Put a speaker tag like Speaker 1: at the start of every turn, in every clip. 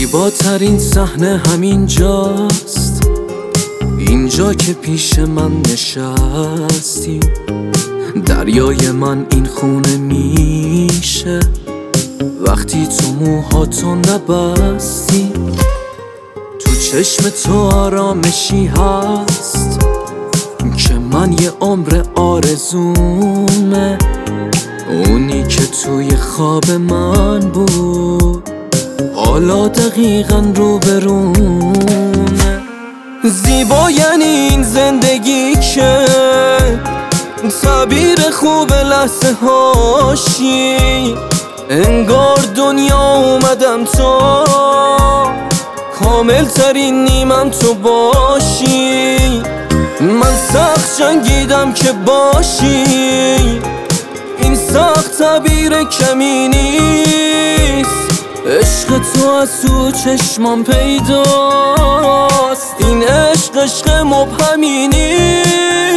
Speaker 1: زیباترین صحنه همین جاست، اینجا که پیش من نشستی. دریای من این خونه میشه وقتی تو موهاتو نبستی. تو چشم تو آرامشی هست که من یه عمر آرزومه. اونی که توی خواب من بود حالا دقیقاً روبرونه. زیبا یعنی این زندگی که تعبیر خوب لحظه هاشی. انگار دنیا اومدم تا کامل ترین نیمم تو باشی. من سخت جنگیدم که باشی، این سخت تعبیر کمی نیست. عشق تو از تو چشمام پیداست، این عشق مبهمی نیست.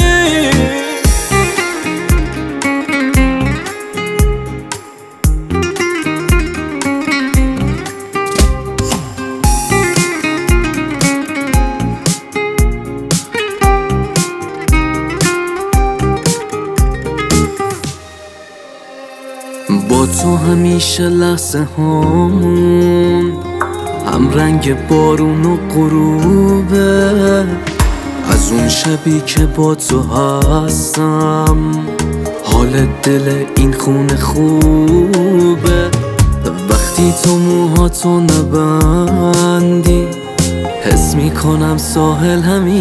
Speaker 1: با تو همیشه لحظه هامون هم رنگ بارون و غروبه. از اون شبی که با تو هستم حال دل این خونه خوبه. وقتی تو موهاتو نبندی حس میکنم ساحل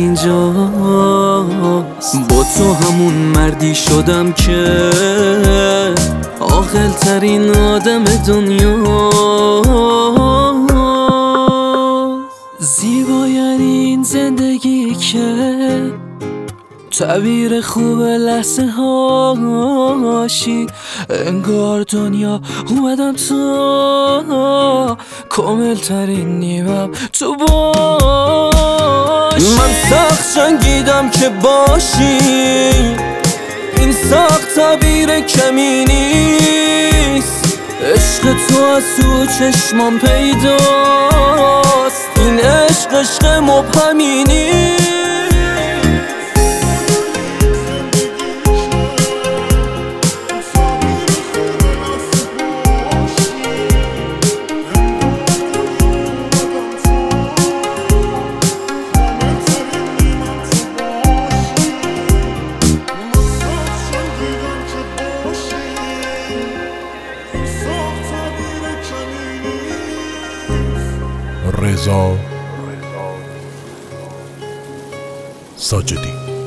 Speaker 1: همینجاست. با تو همون مردی شدم که عاقل ترین آدم دنیا. زیبا یعنی این زندگی که تعبیر خوب لحظه هاشی. انگار دنیا اومدم تو کامل ترین نیمم تو باشی. من سخت جنگیدم که باشی، این سخت تعبیر کمی نیست. عشق تو از تو چشمام پیداست، این عشق مبهمی نیست.
Speaker 2: رضا ساجدی.